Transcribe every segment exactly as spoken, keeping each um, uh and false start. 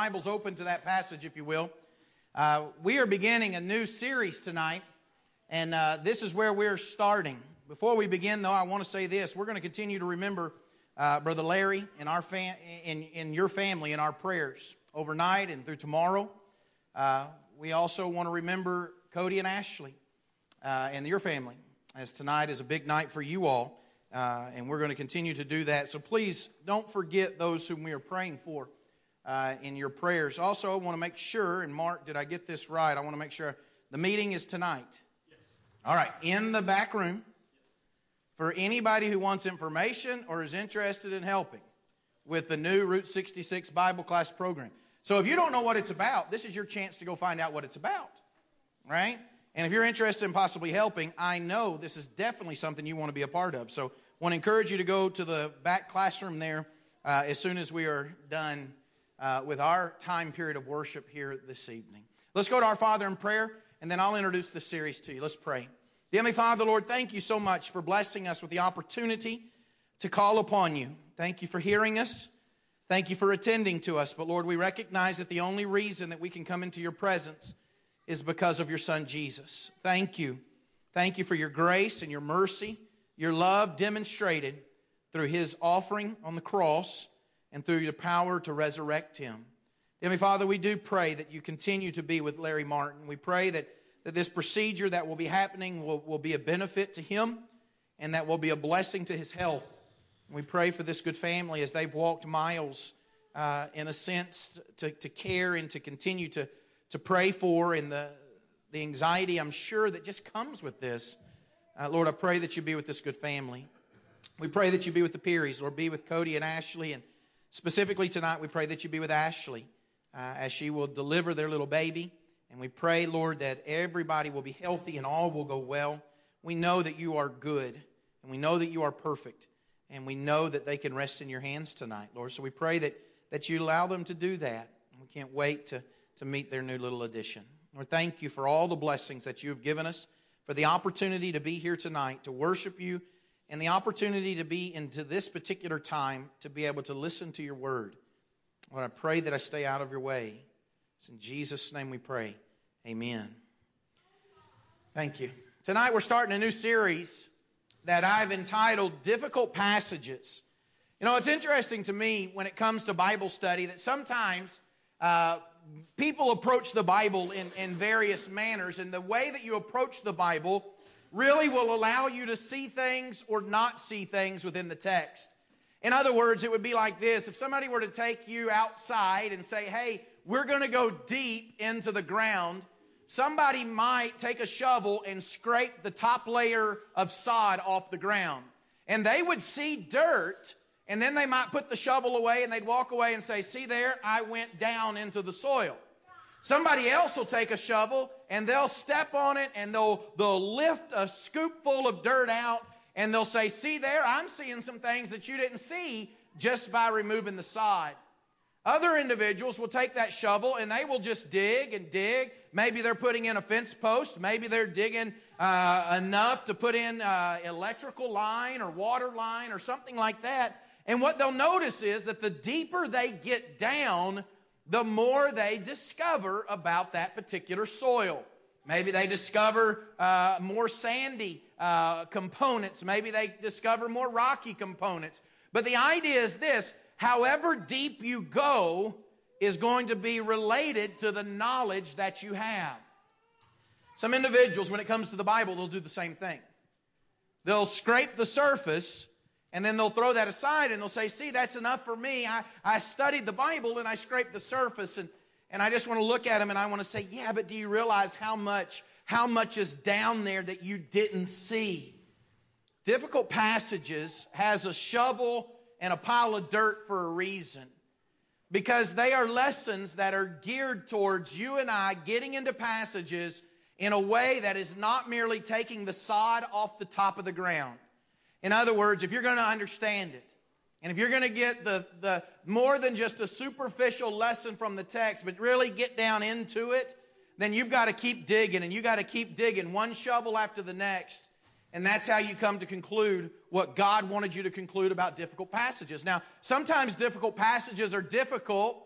Bibles open to that passage, if you will. Uh, we are beginning a new series tonight, and uh, this is where we're starting. Before we begin, though, I want to say this. We're going to continue to remember uh, Brother Larry and our fam- in, in your family in our prayers overnight and through tomorrow. Uh, we also want to remember Cody and Ashley uh, and your family, as tonight is a big night for you all. Uh, and we're going to continue to do that. So please don't forget those whom we are praying for uh, in your prayers. Also, I want to make sure, and Mark, did I get this right? I want to make sure the meeting is tonight. Yes. All right, in the back room for anybody who wants information or is interested in helping with the new Route sixty-six Bible class program. So if you don't know what it's about, this is your chance to go find out what it's about, right? And if you're interested in possibly helping, I know this is definitely something you want to be a part of. So I want to encourage you to go to the back classroom there uh, as soon as we are done uh, with our time period of worship here this evening. Let's go to our Father in prayer, and then I'll introduce the series to you. Let's pray. Dear Heavenly Father, Lord, thank you so much for blessing us with the opportunity to call upon you. Thank you for hearing us. Thank you for attending to us. But Lord, we recognize that the only reason that we can come into your presence is because of your Son, Jesus. Thank you. Thank you for your grace and your mercy, your love demonstrated through his offering on the cross and through your power to resurrect him. Heavenly Father, we do pray that you continue to be with Larry Martin. We pray that, that this procedure that will be happening will, will be a benefit to him and that will be a blessing to his health. We pray for this good family as they've walked miles, uh, in a sense, to, to care and to continue to to pray for, and the, the anxiety I'm sure that just comes with this. Uh, Lord, I pray that you be with this good family. We pray that you be with the Pearys. Lord, be with Cody and Ashley. And specifically tonight, we pray that you be with Ashley uh, as she will deliver their little baby. And we pray, Lord, that everybody will be healthy and all will go well. We know that you are good, and we know that you are perfect, and we know that they can rest in your hands tonight, Lord. So we pray that, that you allow them to do that. We can't wait to to meet their new little addition. Lord, thank you for all the blessings that you have given us, for the opportunity to be here tonight, to worship you, and the opportunity to be into this particular time to be able to listen to your word. Lord, I pray that I stay out of your way. It's in Jesus' name we pray. Amen. Thank you. Tonight we're starting a new series that I've entitled Difficult Passages. You know, it's interesting to me when it comes to Bible study that sometimes uh, people approach the Bible in, in various manners, and the way that you approach the Bible really will allow you to see things or not see things within the text. In other words, it would be like this. If somebody were to take you outside and say, hey, we're going to go deep into the ground, somebody might take a shovel and scrape the top layer of sod off the ground. And they would see dirt, and then they might put the shovel away and they'd walk away and say, see there, I went down into the soil. Somebody else will take a shovel and they'll step on it and they'll, they'll lift a scoop full of dirt out and they'll say, see there, I'm seeing some things that you didn't see just by removing the sod. Other individuals will take that shovel and they will just dig and dig. Maybe they're putting in a fence post. Maybe they're digging uh, enough to put in uh, electrical line or water line or something like that. And what they'll notice is that the deeper they get down, the more they discover about that particular soil. Maybe they discover uh, more sandy uh, components. Maybe they discover more rocky components. But the idea is this: however deep you go is going to be related to the knowledge that you have. Some individuals, when it comes to the Bible, they'll do the same thing. They'll scrape the surface, and then they'll throw that aside and they'll say, see, that's enough for me. I, I studied the Bible and I scraped the surface, and, and I just want to look at them and I want to say, yeah, but do you realize how much, how much is down there that you didn't see? Difficult Passages has a shovel and a pile of dirt for a reason. Because they are lessons that are geared towards you and I getting into passages in a way that is not merely taking the sod off the top of the ground. In other words, if you're going to understand it, and if you're going to get the, the more than just a superficial lesson from the text, but really get down into it, then you've got to keep digging, and you've got to keep digging one shovel after the next. And that's how you come to conclude what God wanted you to conclude about difficult passages. Now, sometimes difficult passages are difficult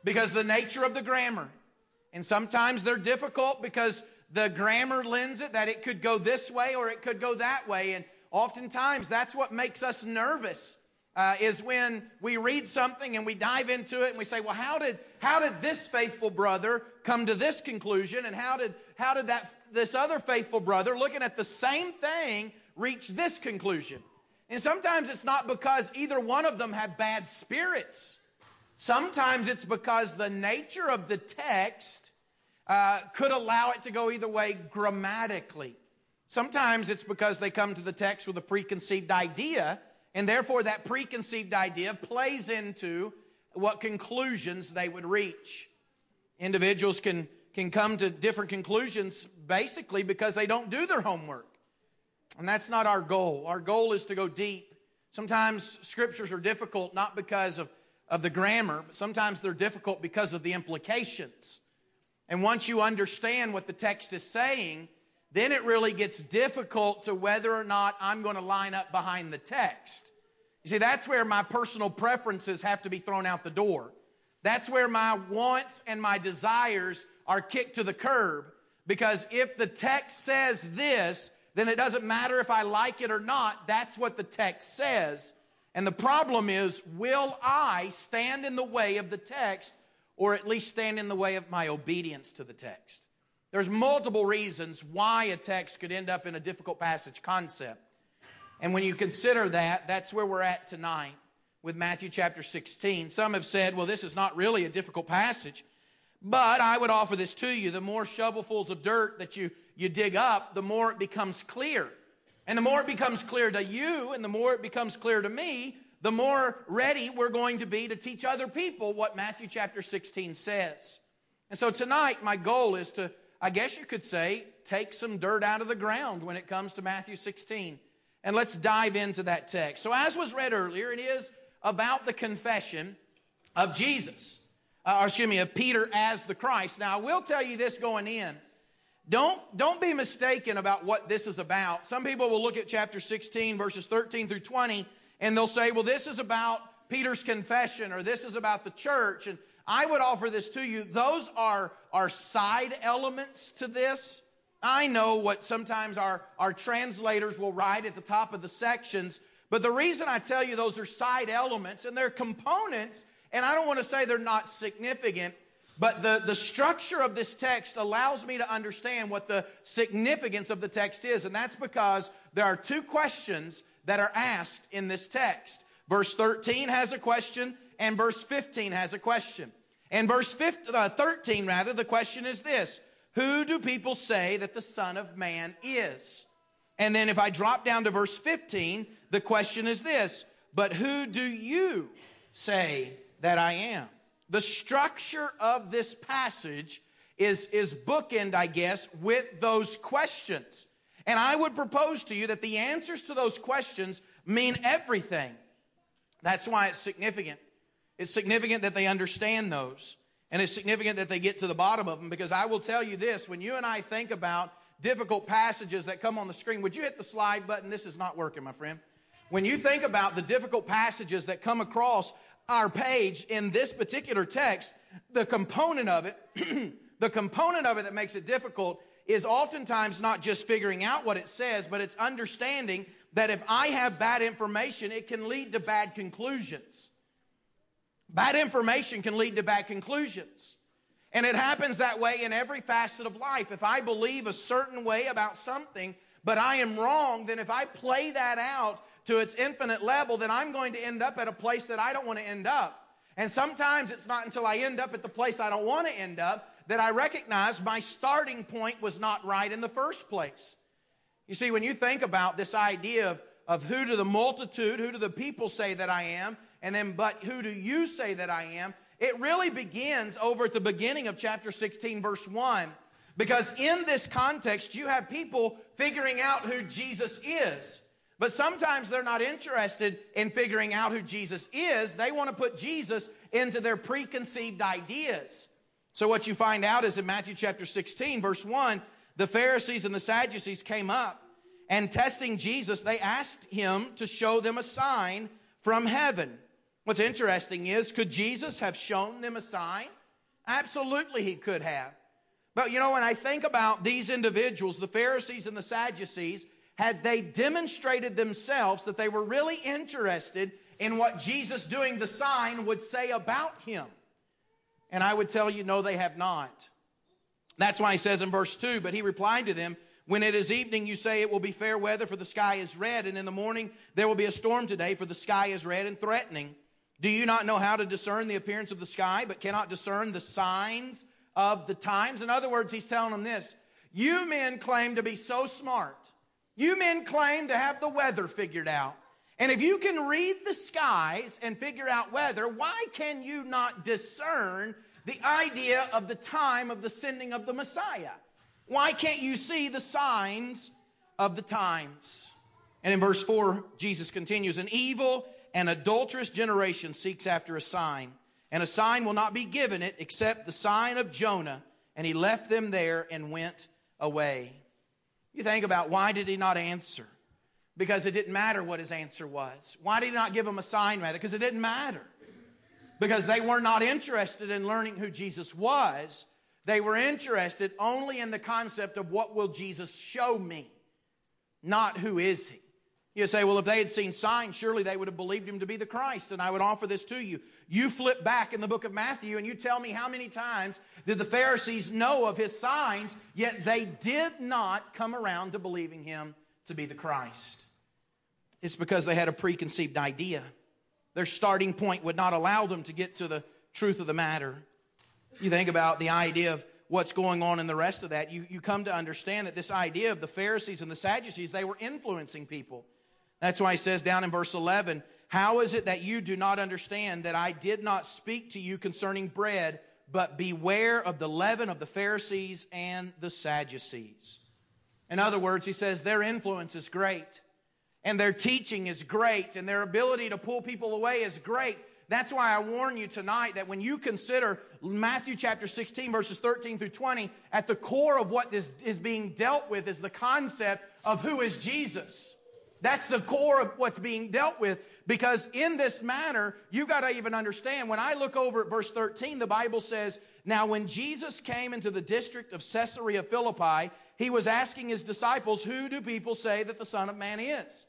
because of the nature of the grammar. And sometimes they're difficult because the grammar lends it that it could go this way or it could go that way. And oftentimes that's what makes us nervous, uh, is when we read something and we dive into it and we say, well, how did how did this faithful brother come to this conclusion? And how did how did that this other faithful brother, looking at the same thing, reach this conclusion? And sometimes it's not because either one of them have bad spirits. Sometimes it's because the nature of the text uh, could allow it to go either way grammatically. Sometimes it's because they come to the text with a preconceived idea, and therefore that preconceived idea plays into what conclusions they would reach. Individuals can, can come to different conclusions basically because they don't do their homework. And that's not our goal. Our goal is to go deep. Sometimes scriptures are difficult not because of of the grammar, but sometimes they're difficult because of the implications. And once you understand what the text is saying, then it really gets difficult to whether or not I'm going to line up behind the text. You see, that's where my personal preferences have to be thrown out the door. That's where my wants and my desires are kicked to the curb. Because if the text says this, then it doesn't matter if I like it or not. That's what the text says. And the problem is, will I stand in the way of the text, or at least stand in the way of my obedience to the text? There's multiple reasons why a text could end up in a difficult passage concept. And when you consider that, that's where we're at tonight with Matthew chapter sixteen. Some have said, well, this is not really a difficult passage. But I would offer this to you. The more shovelfuls of dirt that you, you dig up, the more it becomes clear. And the more it becomes clear to you, and the more it becomes clear to me, the more ready we're going to be to teach other people what Matthew chapter sixteen says. And so tonight, my goal is to, I guess you could say, take some dirt out of the ground when it comes to Matthew sixteen. And let's dive into that text. So as was read earlier, it is about the confession of Jesus. Uh, or excuse me, of Peter as the Christ. Now, I will tell you this going in. Don't, don't be mistaken about what this is about. Some people will look at chapter sixteen, verses thirteen through twenty, and they'll say, well, this is about Peter's confession, or this is about the church. And I would offer this to you. Those are, are side elements to this. I know what sometimes our, our translators will write at the top of the sections, but the reason I tell you those are side elements, and they're components, and I don't want to say they're not significant, but the, the structure of this text allows me to understand what the significance of the text is. And that's because there are two questions that are asked in this text. Verse thirteen has a question, and verse fifteen has a question. And verse fifteen, uh, thirteen, rather, the question is this: who do people say that the Son of Man is? And then if I drop down to verse fifteen, the question is this: but who do you say that I am? The structure of this passage is, is bookend, I guess, with those questions. And I would propose to you that the answers to those questions mean everything. That's why it's significant. It's significant that they understand those. And it's significant that they get to the bottom of them, because I will tell you this, when you and I think about difficult passages that come on the screen, would you hit the slide button? This is not working, my friend. When you think about the difficult passages that come across our page in this particular text, the component of it, the component of it that makes it difficult is oftentimes not just figuring out what it says, but it's understanding that if I have bad information, it can lead to bad conclusions. Bad information can lead to bad conclusions. And it happens that way in every facet of life. If I believe a certain way about something, but I am wrong, then if I play that out to its infinite level, then I'm going to end up at a place that I don't want to end up. And sometimes it's not until I end up at the place I don't want to end up that I recognize my starting point was not right in the first place. You see, when you think about this idea of, of who do the multitude, who do the people say that I am, and then but who do you say that I am, it really begins over at the beginning of chapter sixteen, verse one. Because in this context, you have people figuring out who Jesus is. But sometimes they're not interested in figuring out who Jesus is. They want to put Jesus into their preconceived ideas. So what you find out is in Matthew chapter sixteen, verse one, the Pharisees and the Sadducees came up, and testing Jesus, they asked him to show them a sign from heaven. What's interesting is, could Jesus have shown them a sign? Absolutely he could have. But you know, when I think about these individuals, the Pharisees and the Sadducees, had they demonstrated themselves that they were really interested in what Jesus doing the sign would say about him? And I would tell you, no, they have not. That's why he says in verse two, but he replied to them, when it is evening, you say it will be fair weather, for the sky is red, and in the morning there will be a storm today, for the sky is red and threatening. Do you not know how to discern the appearance of the sky, but cannot discern the signs of the times? In other words, he's telling them this. You men claim to be so smart. You men claim to have the weather figured out. And if you can read the skies and figure out weather, why can you not discern the idea of the time of the sending of the Messiah? Why can't you see the signs of the times? And in verse four, Jesus continues, an evil and adulterous generation seeks after a sign, and a sign will not be given it except the sign of Jonah. And he left them there and went away. You think about, why did he not answer? Because it didn't matter what his answer was. Why did he not give them a sign rather? Because it didn't matter. Because they were not interested in learning who Jesus was. They were interested only in the concept of what will Jesus show me, not who is he. You say, well, if they had seen signs, surely they would have believed him to be the Christ. And I would offer this to you. You flip back in the book of Matthew and you tell me how many times did the Pharisees know of his signs, yet they did not come around to believing him to be the Christ. It's because they had a preconceived idea. Their starting point would not allow them to get to the truth of the matter. You think about the idea of what's going on in the rest of that. You, you come to understand that this idea of the Pharisees and the Sadducees, they were influencing people. That's why he says down in verse eleven, how is it that you do not understand that I did not speak to you concerning bread, but beware of the leaven of the Pharisees and the Sadducees? In other words, he says their influence is great, and their teaching is great, and their ability to pull people away is great. That's why I warn you tonight that when you consider Matthew chapter sixteen, verses thirteen through twenty, at the core of what is, is being dealt with is the concept of who is Jesus. That's the core of what's being dealt with, because in this manner, you've got to even understand, when I look over at verse thirteen, the Bible says, now when Jesus came into the district of Caesarea Philippi, he was asking his disciples, who do people say that the Son of Man is?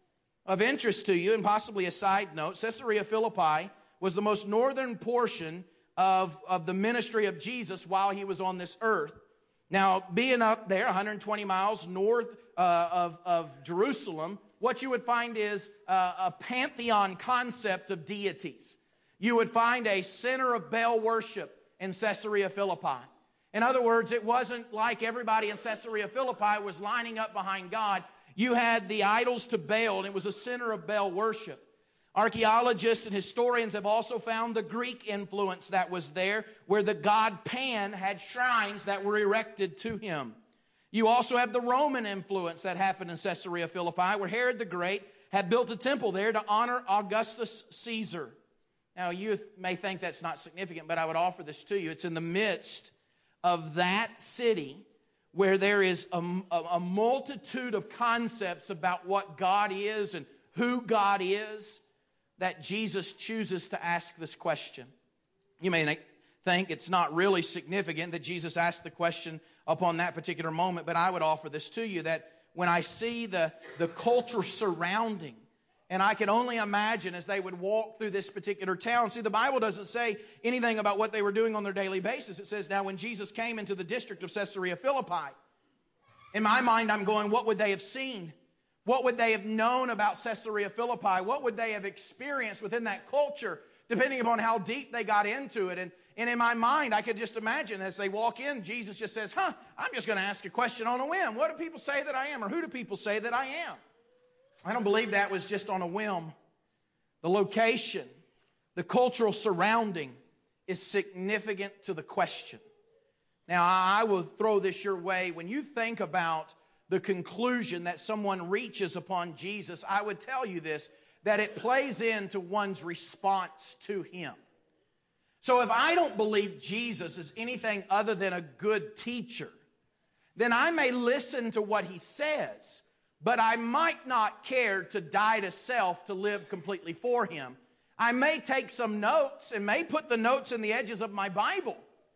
Of interest to you, and possibly a side note, Caesarea Philippi was the most northern portion of, of the ministry of Jesus while he was on this earth. Now, being up there, one hundred twenty miles north uh, of, of Jerusalem, what you would find is uh, a pantheon concept of deities. You would find a center of Baal worship in Caesarea Philippi. In other words, it wasn't like everybody in Caesarea Philippi was lining up behind God. You had the idols to Baal, and it was a center of Baal worship. Archaeologists and historians have also found the Greek influence that was there, where the god Pan had shrines that were erected to him. You also have the Roman influence that happened in Caesarea Philippi, where Herod the Great had built a temple there to honor Augustus Caesar. Now, you may think that's not significant, but I would offer this to you. It's in the midst of that city where there is a, a, a multitude of concepts about what God is and who God is, that Jesus chooses to ask this question. You may think it's not really significant that Jesus asked the question upon that particular moment, but I would offer this to you, that when I see the, the culture surrounding, and I can only imagine as they would walk through this particular town. See, the Bible doesn't say anything about what they were doing on their daily basis. It says, now when Jesus came into the district of Caesarea Philippi, in my mind I'm going, what would they have seen? What would they have known about Caesarea Philippi? What would they have experienced within that culture, depending upon how deep they got into it? And, and in my mind, I could just imagine as they walk in, Jesus just says, huh, I'm just going to ask a question on a whim. What do people say that I am? Or who do people say that I am? I don't believe that was just on a whim. The location, the cultural surrounding is significant to the question. Now, I will throw this your way. When you think about the conclusion that someone reaches upon Jesus, I would tell you this, that it plays into one's response to him. So if I don't believe Jesus is anything other than a good teacher, then I may listen to what he says, but I might not care to die to self to live completely for him. I may take some notes and may put the notes in the edges of my Bible.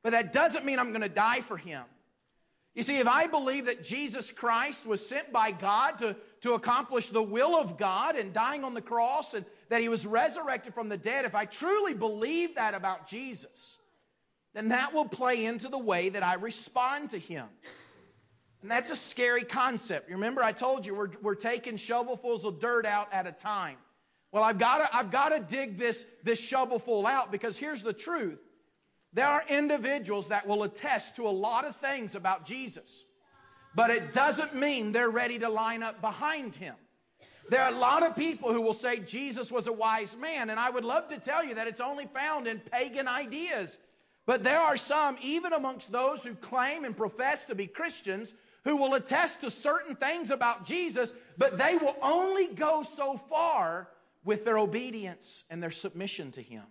but that doesn't mean I'm going to die for him. You see, if I believe that Jesus Christ was sent by God to, to accomplish the will of God and dying on the cross and that he was resurrected from the dead, if I truly believe that about Jesus, then that will play into the way that I respond to him. And that's a scary concept. Remember, I told you we're, we're taking shovelfuls of dirt out at a time. Well, I've got to I've got to dig this, this shovelful out, because here's the truth. There are individuals that will attest to a lot of things about Jesus, but it doesn't mean they're ready to line up behind him. There are a lot of people who will say Jesus was a wise man, and I would love to tell you that it's only found in pagan ideas. But there are some, even amongst those who claim and profess to be Christians, who will attest to certain things about Jesus, but they will only go so far with their obedience and their submission to him.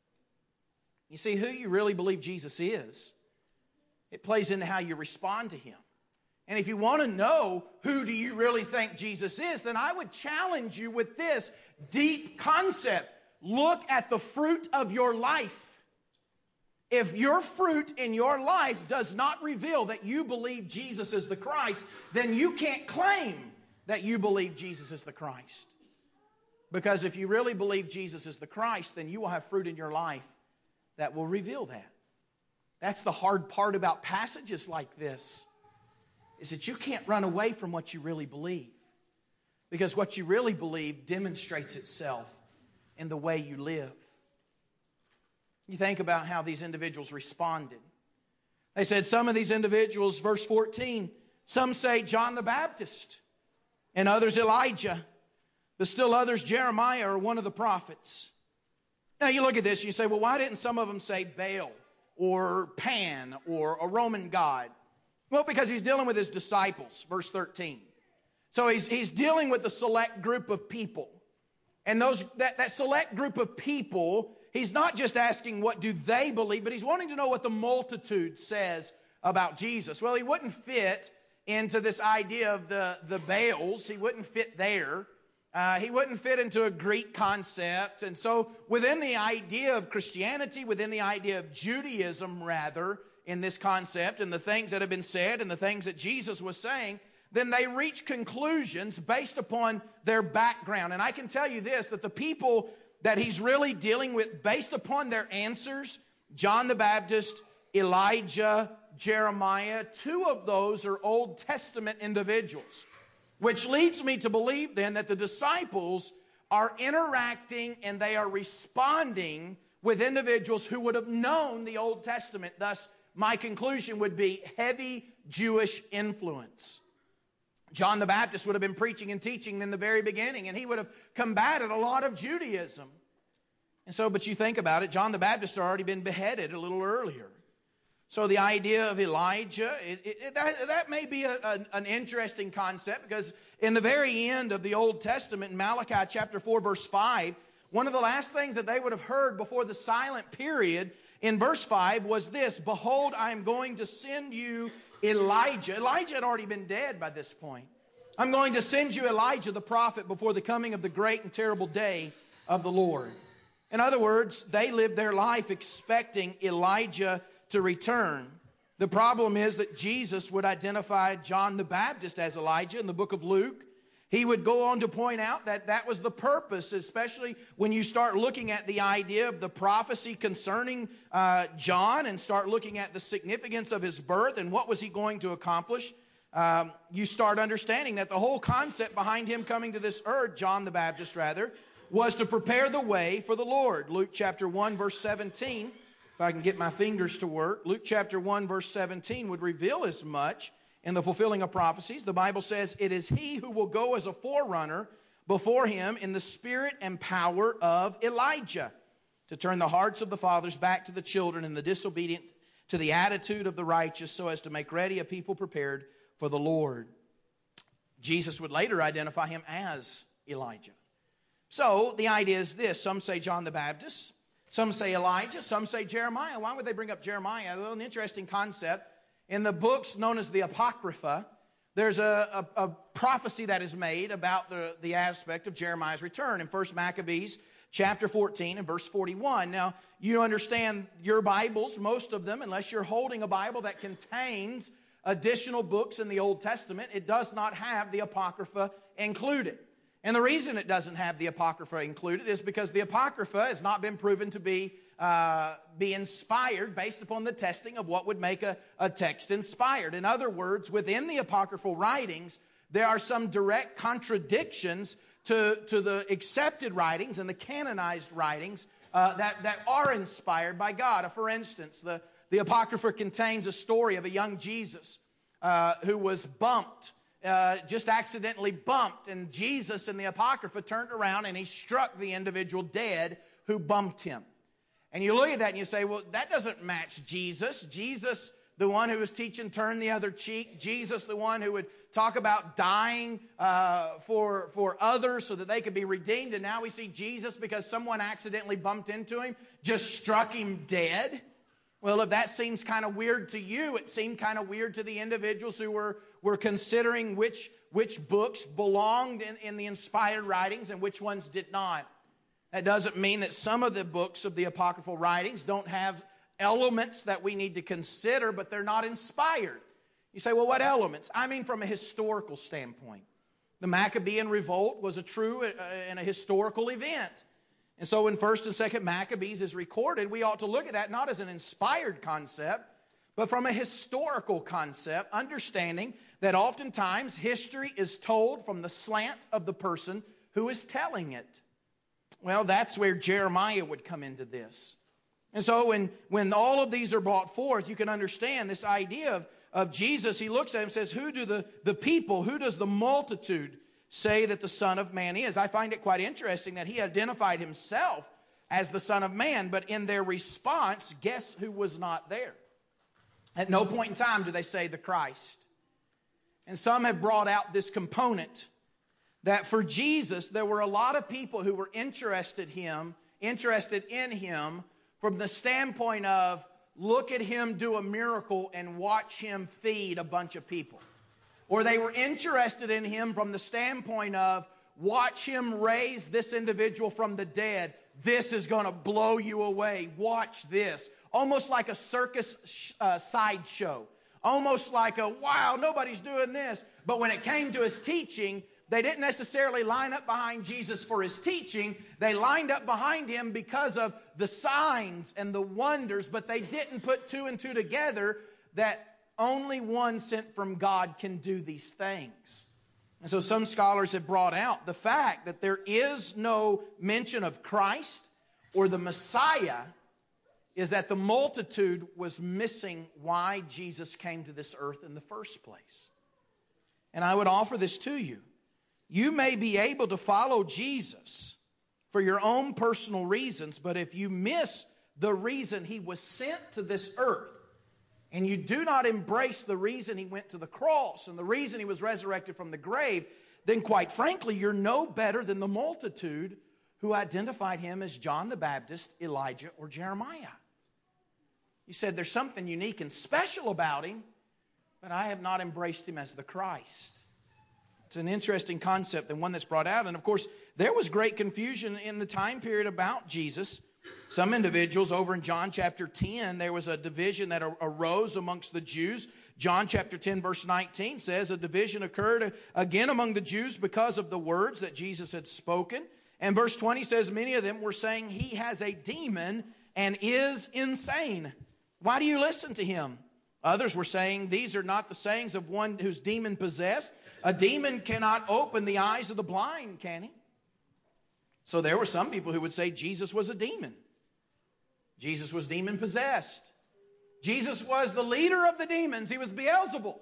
You see, who you really believe Jesus is, it plays into how you respond to him. And if you want to know who do you really think Jesus is, then I would challenge you with this deep concept. Look at the fruit of your life. If your fruit in your life does not reveal that you believe Jesus is the Christ, then you can't claim that you believe Jesus is the Christ. Because if you really believe Jesus is the Christ, then you will have fruit in your life that will reveal that. That's the hard part about passages like this, is that you can't run away from what you really believe. Because what you really believe demonstrates itself in the way you live. You think about how these individuals responded. They said some of these individuals, verse fourteen, some say John the Baptist, and others Elijah, but still others Jeremiah or one of the prophets. Now you look at this and you say, well, why didn't some of them say Baal or Pan or a Roman god? Well, because he's dealing with his disciples, verse thirteen. So he's, he's dealing with the select group of people. And those that, that select group of people, he's not just asking what do they believe, but he's wanting to know what the multitude says about Jesus. Well, he wouldn't fit into this idea of the, the Baals. He wouldn't fit there. Uh, he wouldn't fit into a Greek concept. And so within the idea of Christianity, within the idea of Judaism, rather, in this concept and the things that have been said and the things that Jesus was saying, then they reach conclusions based upon their background. And I can tell you this, that the people that he's really dealing with based upon their answers, John the Baptist, Elijah, Jeremiah, two of those are Old Testament individuals. Which leads me to believe then that the disciples are interacting and they are responding with individuals who would have known the Old Testament. Thus, my conclusion would be heavy Jewish influence. John the Baptist would have been preaching and teaching in the very beginning, and he would have combated a lot of Judaism. And so, but you think about it, John the Baptist had already been beheaded a little earlier. So the idea of Elijah, it, it, that, that may be a, a, an interesting concept, because in the very end of the Old Testament, in Malachi chapter four, verse five, one of the last things that they would have heard before the silent period in verse five was this: behold, I am going to send you Elijah. Elijah had already been dead by this point. I'm going to send you Elijah the prophet before the coming of the great and terrible day of the Lord. In other words, they lived their life expecting Elijah to return. The problem is that Jesus would identify John the Baptist as Elijah in the book of Luke. He would go on to point out that that was the purpose, especially when you start looking at the idea of the prophecy concerning uh, John and start looking at the significance of his birth and what was he going to accomplish. Um, you start understanding that the whole concept behind him coming to this earth, John the Baptist rather, was to prepare the way for the Lord. Luke chapter one, verse seventeen, if I can get my fingers to work, Luke chapter one, verse seventeen would reveal as much. In the fulfilling of prophecies, the Bible says, it is he who will go as a forerunner before him in the spirit and power of Elijah, to turn the hearts of the fathers back to the children and the disobedient to the attitude of the righteous, so as to make ready a people prepared for the Lord. Jesus would later identify him as Elijah. So the idea is this: some say John the Baptist, some say Elijah, some say Jeremiah. Why would they bring up Jeremiah? Well, an interesting concept. In the books known as the Apocrypha, there's a, a, a prophecy that is made about the, the aspect of Jeremiah's return. In First Maccabees chapter fourteen and verse forty-one. Now, you understand your Bibles, most of them, unless you're holding a Bible that contains additional books in the Old Testament, it does not have the Apocrypha included. And the reason it doesn't have the Apocrypha included is because the Apocrypha has not been proven to be uh, be inspired based upon the testing of what would make a, a text inspired. In other words, within the apocryphal writings, there are some direct contradictions to, to the accepted writings and the canonized writings uh, that, that are inspired by God. For instance, the, the Apocrypha contains a story of a young Jesus uh, who was bumped, uh, just accidentally bumped, and Jesus in the Apocrypha turned around and he struck the individual dead who bumped him. And you look at that and you say, well, that doesn't match Jesus. Jesus, the one who was teaching turn the other cheek. Jesus, the one who would talk about dying uh, for, for others so that they could be redeemed. And now we see Jesus, because someone accidentally bumped into him, just struck him dead. Well, if that seems kind of weird to you, it seemed kind of weird to the individuals who were, were considering which, which books belonged in, in the inspired writings and which ones did not. That doesn't mean that some of the books of the apocryphal writings don't have elements that we need to consider, but they're not inspired. You say, well, what elements? I mean, from a historical standpoint. The Maccabean revolt was a true uh, and a historical event. And so when First and Second Maccabees is recorded, we ought to look at that not as an inspired concept, but from a historical concept, understanding that oftentimes history is told from the slant of the person who is telling it. Well, that's where Jeremiah would come into this. And so when, when all of these are brought forth, you can understand this idea of, of Jesus. He looks at him and says, who do the, the people, who does the multitude say that the Son of Man is? I find it quite interesting that he identified himself as the Son of Man, but in their response, guess who was not there? At no point in time do they say the Christ. And some have brought out this component that for Jesus, there were a lot of people who were interested him, interested in him from the standpoint of, look at him do a miracle and watch him feed a bunch of people. Or they were interested in him from the standpoint of, watch him raise this individual from the dead. This is going to blow you away. Watch this. Almost like a circus uh, sideshow. Almost like a, wow, nobody's doing this. But when it came to his teaching, they didn't necessarily line up behind Jesus for his teaching. They lined up behind him because of the signs and the wonders, but they didn't put two and two together that only one sent from God can do these things. And so some scholars have brought out the fact that there is no mention of Christ or the Messiah, is that the multitude was missing why Jesus came to this earth in the first place. And I would offer this to you. You may be able to follow Jesus for your own personal reasons, but if you miss the reason he was sent to this earth, and you do not embrace the reason he went to the cross and the reason he was resurrected from the grave, then quite frankly, you're no better than the multitude who identified him as John the Baptist, Elijah, or Jeremiah. You said there's something unique and special about him, but I have not embraced him as the Christ. It's an interesting concept and one that's brought out. And of course, there was great confusion in the time period about Jesus. Some individuals over in John chapter ten, there was a division that arose amongst the Jews. John chapter ten verse nineteen says a division occurred again among the Jews because of the words that Jesus had spoken. And verse twenty says many of them were saying he has a demon and is insane. Why do you listen to him? Others were saying these are not the sayings of one who's demon possessed. A demon cannot open the eyes of the blind, can he? So there were some people who would say Jesus was a demon. Jesus was demon possessed. Jesus was the leader of the demons. He was Beelzebul.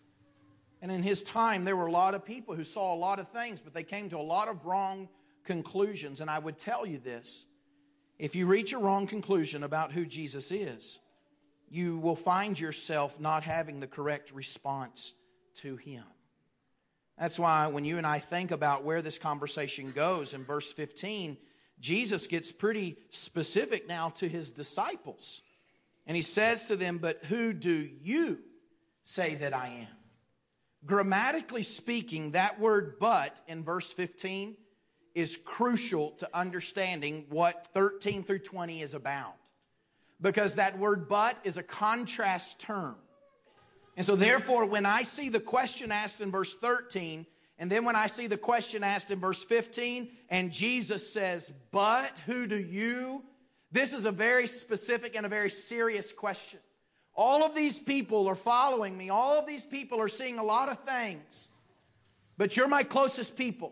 And in his time, there were a lot of people who saw a lot of things, but they came to a lot of wrong conclusions. And I would tell you this. If you reach a wrong conclusion about who Jesus is, you will find yourself not having the correct response to him. That's why when you and I think about where this conversation goes in verse fifteen, Jesus gets pretty specific now to his disciples. And he says to them, but who do you say that I am? Grammatically speaking, that word but in verse fifteen is crucial to understanding what thirteen through twenty is about. Because that word but is a contrast term. And so therefore, when I see the question asked in verse thirteen, and then when I see the question asked in verse fifteen, and Jesus says, but who do you? This is a very specific and a very serious question. All of these people are following me. All of these people are seeing a lot of things. But you're my closest people.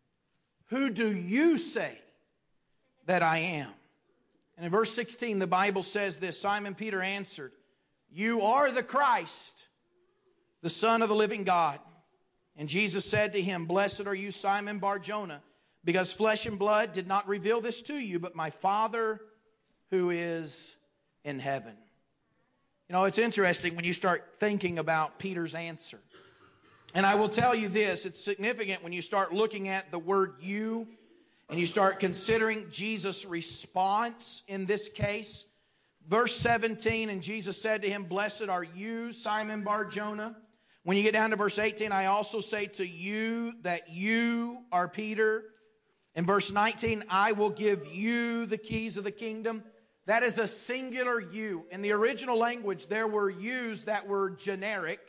Who do you say that I am? And in verse sixteen, the Bible says this, Simon Peter answered, you are the Christ, the Son of the living God. And Jesus said to him, blessed are you, Simon Bar-Jonah, because flesh and blood did not reveal this to you, but my Father who is in heaven. You know, it's interesting when you start thinking about Peter's answer. And I will tell you this, it's significant when you start looking at the word you, and you start considering Jesus' response in this case. Verse seventeen, and Jesus said to him, blessed are you, Simon Bar-Jonah. When you get down to verse eighteen, I also say to you that you are Peter. In verse nineteen, I will give you the keys of the kingdom. That is a singular you. In the original language, there were yous that were generic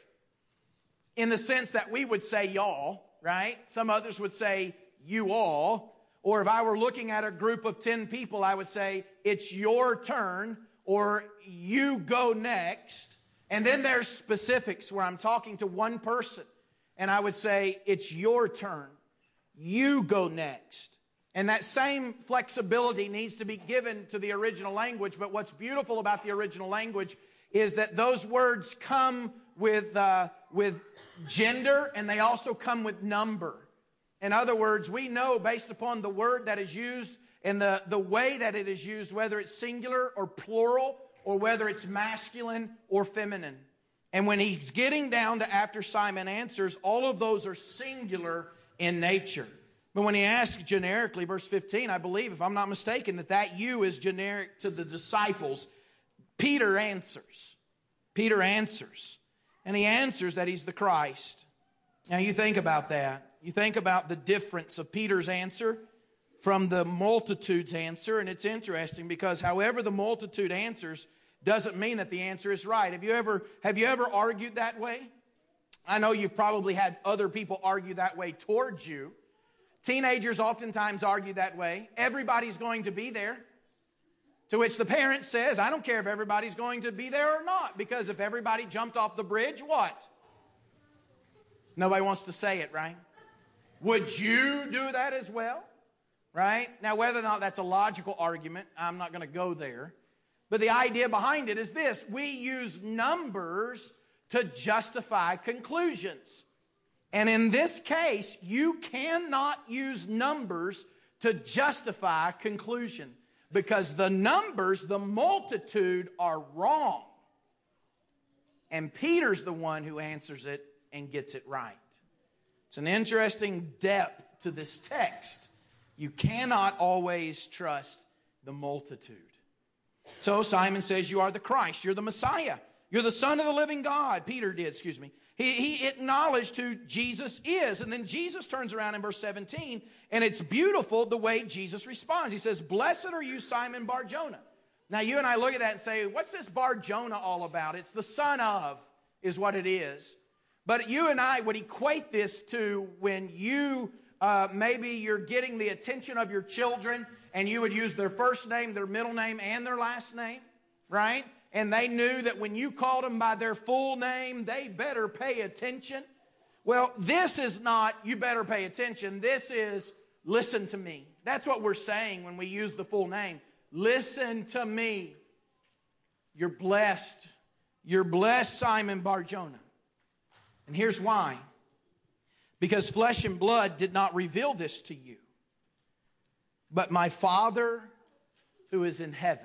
in the sense that we would say y'all, right? Some others would say you all. Or if I were looking at a group of ten people, I would say it's your turn or you go next. And then there's specifics where I'm talking to one person and I would say it's your turn. You go next. And that same flexibility needs to be given to the original language. But what's beautiful about the original language is that those words come with uh, with gender and they also come with number. In other words, we know based upon the word that is used and the, the way that it is used, whether it's singular or plural or whether it's masculine or feminine. And when he's getting down to after Simon answers, all of those are singular in nature. But when he asks generically, verse fifteen, I believe, if I'm not mistaken, that that you is generic to the disciples. Peter answers. Peter answers. And he answers that he's the Christ. Now you think about that. You think about the difference of Peter's answer from the multitude's answer. And it's interesting because however the multitude answers doesn't mean that the answer is right. Have you ever, have you ever argued that way? I know you've probably had other people argue that way towards you. Teenagers oftentimes argue that way. Everybody's going to be there. To which the parent says, I don't care if everybody's going to be there or not. Because if everybody jumped off the bridge, what? Nobody wants to say it, right? Would you do that as well? Right? Now, whether or not that's a logical argument, I'm not going to go there. But the idea behind it is this. We use numbers to justify conclusions. And in this case, you cannot use numbers to justify conclusion. Because the numbers, the multitude, are wrong. And Peter's the one who answers it and gets it right. It's an interesting depth to this text. You cannot always trust the multitude. So Simon says, you are the Christ. You're the Messiah. You're the Son of the living God. Peter did, excuse me. He, he acknowledged who Jesus is. And then Jesus turns around in verse seventeen. And it's beautiful the way Jesus responds. He says, blessed are you, Simon Bar-Jonah. Now you and I look at that and say, what's this Bar-Jonah all about? It's the son of is what it is. But you and I would equate this to when you, uh, maybe you're getting the attention of your children and you would use their first name, their middle name, and their last name, right? And they knew that when you called them by their full name, they better pay attention. Well, this is not, you better pay attention. This is, listen to me. That's what we're saying when we use the full name. Listen to me. You're blessed. You're blessed, Simon Bar-Jonah. And here's why. Because flesh and blood did not reveal this to you, but my Father who is in heaven.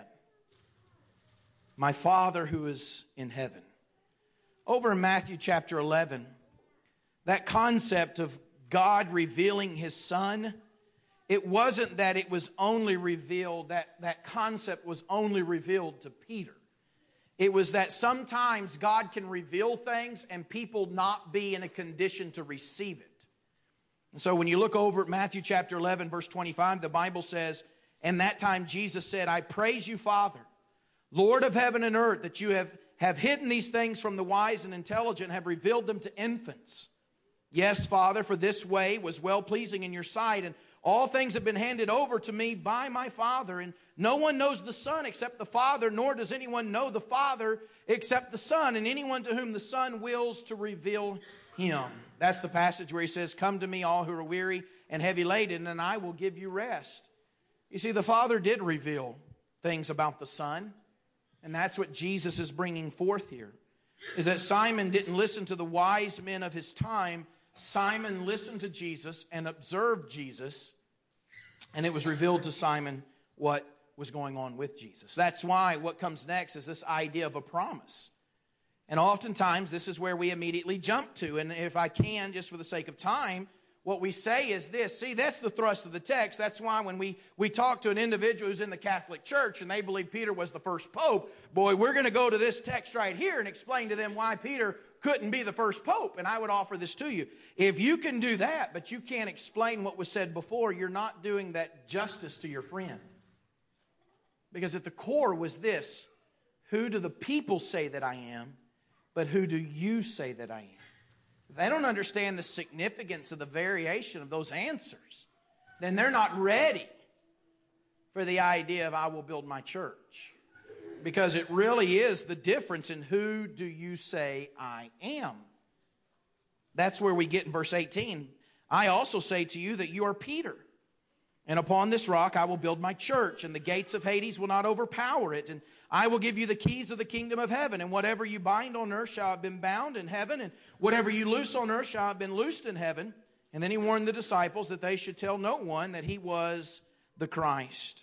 My Father who is in heaven. Over in Matthew chapter eleven, that concept of God revealing His Son, it wasn't that it was only revealed, that, that concept was only revealed to Peter. It was that sometimes God can reveal things and people not be in a condition to receive it. So when you look over at Matthew chapter eleven, verse twenty-five, the Bible says, "And that time Jesus said, I praise you, Father, Lord of heaven and earth, that you have, have hidden these things from the wise and intelligent, have revealed them to infants. Yes, Father, for this way was well-pleasing in your sight, and all things have been handed over to me by my Father, and no one knows the Son except the Father, nor does anyone know the Father except the Son, and anyone to whom the Son wills to reveal him." That's the passage where he says, "Come to me, all who are weary and heavy laden, and I will give you rest." You see, the Father did reveal things about the Son, and that's what Jesus is bringing forth here, is that Simon didn't listen to the wise men of his time. Simon listened to Jesus and observed Jesus, and it was revealed to Simon what was going on with Jesus. That's why what comes next is this idea of a promise. And oftentimes, this is where we immediately jump to. And if I can, just for the sake of time, what we say is this. See, that's the thrust of the text. That's why when we, we talk to an individual who's in the Catholic Church and they believe Peter was the first pope, boy, we're going to go to this text right here and explain to them why Peter couldn't be the first pope. And I would offer this to you. If you can do that, but you can't explain what was said before, you're not doing that justice to your friend. Because at the core was this: who do the people say that I am? But who do you say that I am? If they don't understand the significance of the variation of those answers, then they're not ready for the idea of I will build my church. Because it really is the difference in who do you say I am. That's where we get in verse eighteen. "I also say to you that you are Peter, and upon this rock I will build my church, and the gates of Hades will not overpower it. And I will give you the keys of the kingdom of heaven, and whatever you bind on earth shall have been bound in heaven, and whatever you loose on earth shall have been loosed in heaven." And then he warned the disciples that they should tell no one that he was the Christ.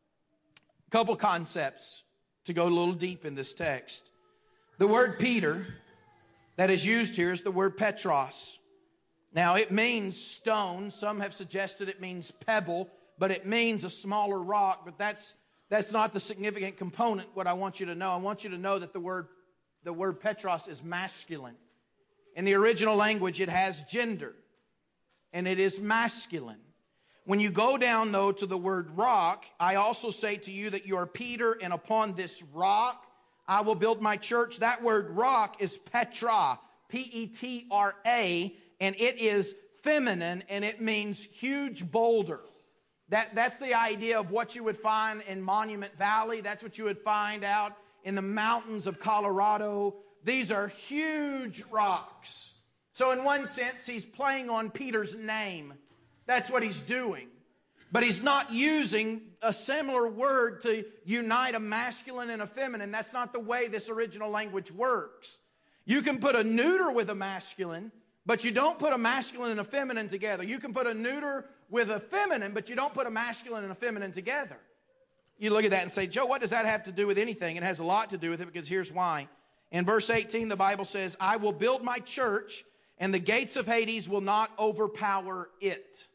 A couple concepts to go a little deep in this text. The word Peter that is used here is the word Petros. Now, it means stone. Some have suggested it means pebble, but it means a smaller rock. But that's that's not the significant component. What I want you to know, I want you to know that the word the word Petros is masculine. In the original language, it has gender, and it is masculine. When you go down, though, to the word rock, "I also say to you that you are Peter, and upon this rock I will build my church." That word rock is Petra, P E T R A, and it is feminine, and it means huge boulder. That, that's the idea of what you would find in Monument Valley. That's what you would find out in the mountains of Colorado. These are huge rocks. So in one sense, he's playing on Peter's name. That's what he's doing. But he's not using a similar word to unite a masculine and a feminine. That's not the way this original language works. You can put a neuter with a masculine, but you don't put a masculine and a feminine together. You can put a neuter with a feminine, but you don't put a masculine and a feminine together. You look at that and say, "Joe, what does that have to do with anything?" It has a lot to do with it, because here's why. In verse eighteen, the Bible says, "I will build my church, and the gates of Hades will not overpower it."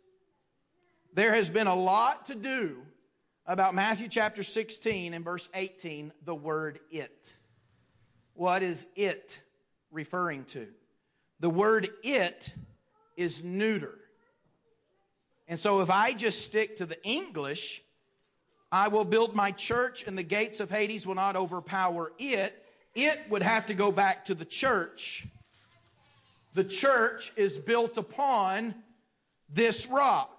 There has been a lot to do about Matthew chapter sixteen and verse eighteen, the word "it." What is "it" referring to? The word "it" is neuter. And so if I just stick to the English, "I will build my church and the gates of Hades will not overpower it," it would have to go back to the church. The church is built upon this rock.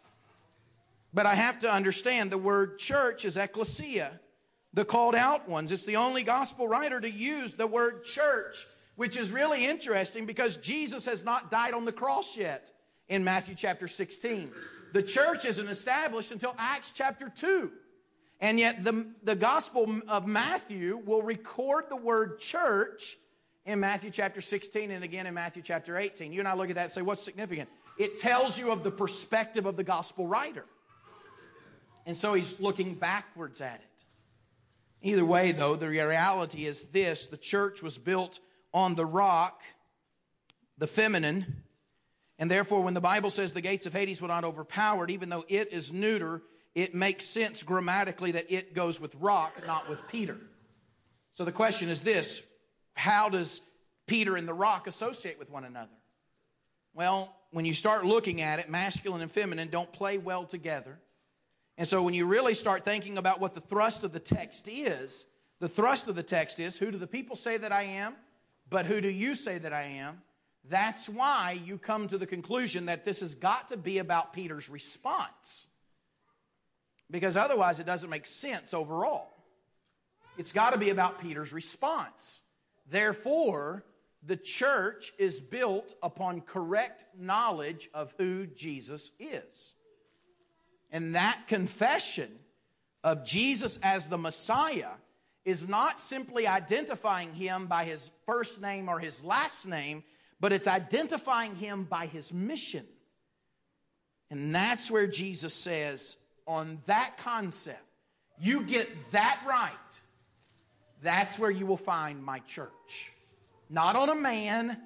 But I have to understand the word church is ecclesia, the called out ones. It's the only gospel writer to use the word church, which is really interesting because Jesus has not died on the cross yet in Matthew chapter sixteen. The church isn't established until Acts chapter two. And yet the, the Gospel of Matthew will record the word church in Matthew chapter sixteen and again in Matthew chapter eighteen. You and I look at that and say, what's significant? It tells you of the perspective of the gospel writer. And so he's looking backwards at it. Either way, though, the reality is this. The church was built on the rock, the feminine. And therefore, when the Bible says the gates of Hades will not overpower it, even though it is neuter, it makes sense grammatically that it goes with rock, not with Peter. So the question is this. How does Peter and the rock associate with one another? Well, when you start looking at it, masculine and feminine don't play well together. And so when you really start thinking about what the thrust of the text is, the thrust of the text is, who do the people say that I am? But who do you say that I am? That's why you come to the conclusion that this has got to be about Peter's response. Because otherwise it doesn't make sense overall. It's got to be about Peter's response. Therefore, the church is built upon correct knowledge of who Jesus is. And that confession of Jesus as the Messiah is not simply identifying him by his first name or his last name, but it's identifying him by his mission. And that's where Jesus says, on that concept, you get that right, that's where you will find my church. Not on a man,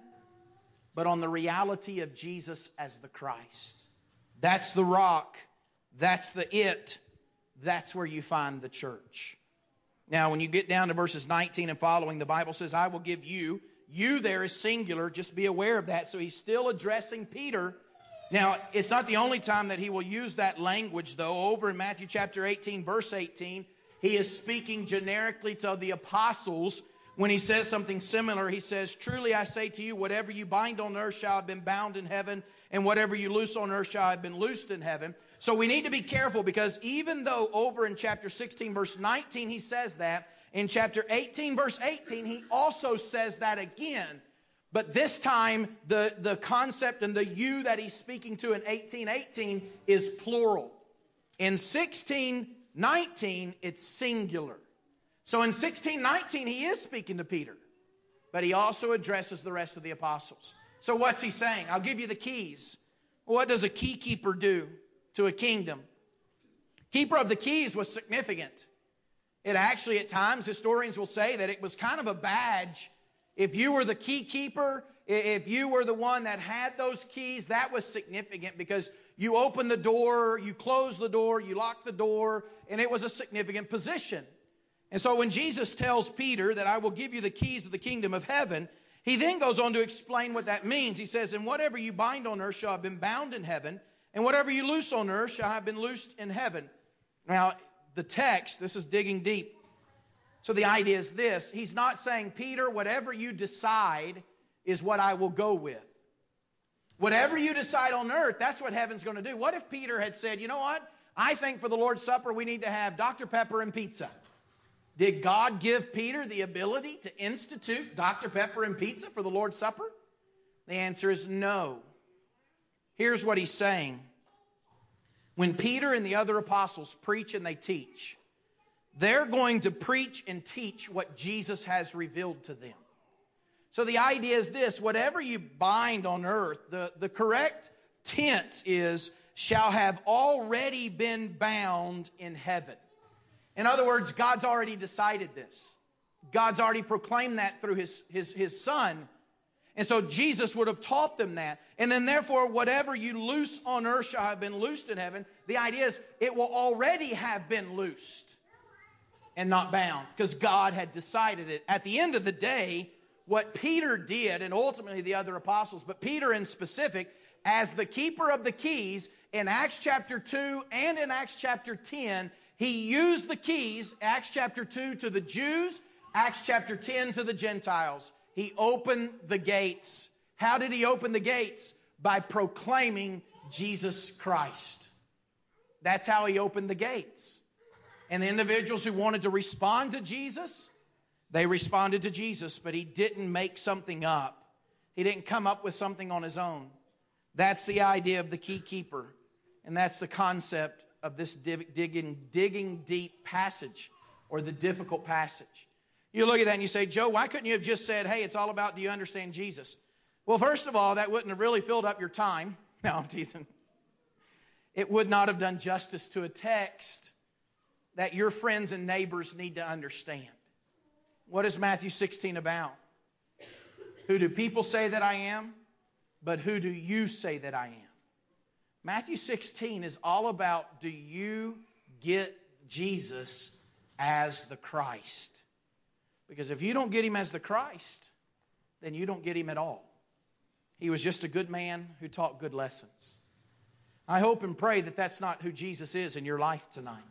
but on the reality of Jesus as the Christ. That's the rock. That's the it. That's where you find the church. Now, when you get down to verses nineteen and following, the Bible says, I will give you. You there is singular. Just be aware of that. So he's still addressing Peter. Now, it's not the only time that he will use that language, though. Over in Matthew chapter eighteen, verse eighteen, he is speaking generically to the apostles. When he says something similar, he says, truly I say to you, whatever you bind on earth shall have been bound in heaven, and whatever you loose on earth shall have been loosed in heaven. So we need to be careful, because even though over in chapter sixteen, verse nineteen, he says that, in chapter eighteen, verse eighteen, he also says that again. But this time, the, the concept and the you that he's speaking to in eighteen eighteen is plural. In sixteen nineteen, it's singular. So in sixteen nineteen, he is speaking to Peter, but he also addresses the rest of the apostles. So what's he saying? I'll give you the keys. What does a key keeper do to a kingdom? Keeper of the keys was significant. It actually, at times, historians will say that it was kind of a badge. If you were the key keeper, if you were the one that had those keys, that was significant, because you opened the door, you closed the door, you locked the door, and it was a significant position. And so when Jesus tells Peter that I will give you the keys of the kingdom of heaven, he then goes on to explain what that means. He says, and whatever you bind on earth shall have been bound in heaven, and whatever you loose on earth shall have been loosed in heaven. Now, the text, this is digging deep. So the idea is this. He's not saying, Peter, whatever you decide is what I will go with. Whatever you decide on earth, that's what heaven's going to do. What if Peter had said, you know what? I think for the Lord's Supper we need to have Doctor Pepper and pizza. Did God give Peter the ability to institute Doctor Pepper and pizza for the Lord's Supper? The answer is no. Here's what he's saying. When Peter and the other apostles preach and they teach, they're going to preach and teach what Jesus has revealed to them. So the idea is this: whatever you bind on earth, the, the correct tense is, shall have already been bound in heaven. In other words, God's already decided this. God's already proclaimed that through his, his, his Son. And so Jesus would have taught them that. And then therefore, whatever you loose on earth shall have been loosed in heaven. The idea is it will already have been loosed and not bound, because God had decided it. At the end of the day, what Peter did, and ultimately the other apostles, but Peter in specific, as the keeper of the keys, in Acts chapter two and in Acts chapter ten, he used the keys, Acts chapter two to the Jews, Acts chapter ten to the Gentiles. He opened the gates. How did he open the gates? By proclaiming Jesus Christ. That's how he opened the gates. And the individuals who wanted to respond to Jesus, they responded to Jesus, but he didn't make something up. He didn't come up with something on his own. That's the idea of the key keeper. And that's the concept of this digging, digging deep passage, or the difficult passage. You look at that and you say, Joe, why couldn't you have just said, hey, it's all about, do you understand Jesus? Well, first of all, that wouldn't have really filled up your time. No, I'm teasing. It would not have done justice to a text that your friends and neighbors need to understand. What is Matthew sixteen about? Who do people say that I am? But who do you say that I am? Matthew sixteen is all about, do you get Jesus as the Christ? Because if you don't get him as the Christ, then you don't get him at all. He was just a good man who taught good lessons. I hope and pray that that's not who Jesus is in your life tonight.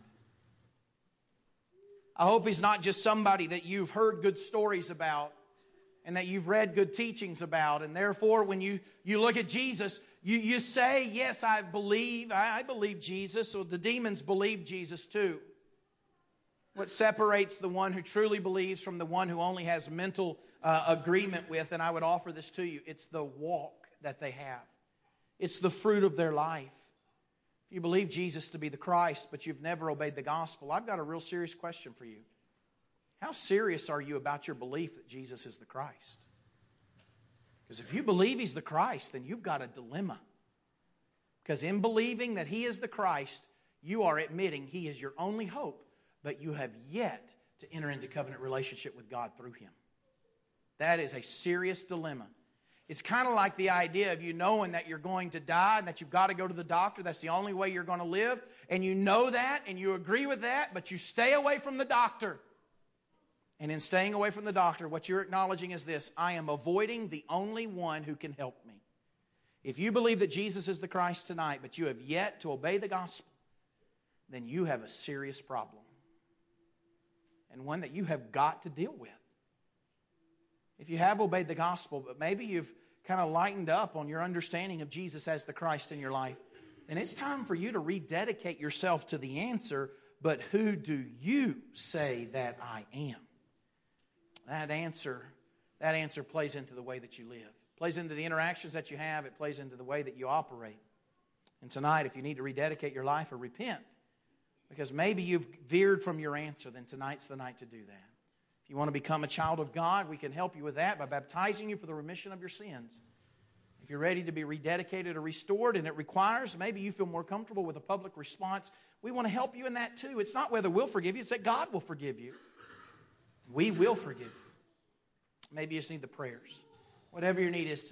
I hope He's not just somebody that you've heard good stories about and that you've read good teachings about. And therefore, when you, you look at Jesus, you, you say, yes, I believe. I, I believe Jesus. So the demons believe Jesus too. What separates the one who truly believes from the one who only has mental uh, agreement with, and I would offer this to you, it's the walk that they have. It's the fruit of their life. If you believe Jesus to be the Christ, but you've never obeyed the gospel, I've got a real serious question for you. How serious are you about your belief that Jesus is the Christ? Because if you believe He's the Christ, then you've got a dilemma. Because in believing that He is the Christ, you are admitting He is your only hope, but you have yet to enter into covenant relationship with God through Him. That is a serious dilemma. It's kind of like the idea of you knowing that you're going to die and that you've got to go to the doctor. That's the only way you're going to live. And you know that and you agree with that, but you stay away from the doctor. And in staying away from the doctor, what you're acknowledging is this: I am avoiding the only one who can help me. If you believe that Jesus is the Christ tonight, but you have yet to obey the gospel, then you have a serious problem. And one that you have got to deal with. If you have obeyed the gospel, but maybe you've kind of lightened up on your understanding of Jesus as the Christ in your life, then it's time for you to rededicate yourself to the answer, but who do you say that I am? That answer, that answer plays into the way that you live. It plays into the interactions that you have. It plays into the way that you operate. And tonight, if you need to rededicate your life or repent, because maybe you've veered from your answer, then tonight's the night to do that. If you want to become a child of God, we can help you with that by baptizing you for the remission of your sins. If you're ready to be rededicated or restored, and it requires, maybe you feel more comfortable with a public response, we want to help you in that too. It's not whether we'll forgive you, it's that God will forgive you. We will forgive you. Maybe you just need the prayers. Whatever your need is tonight.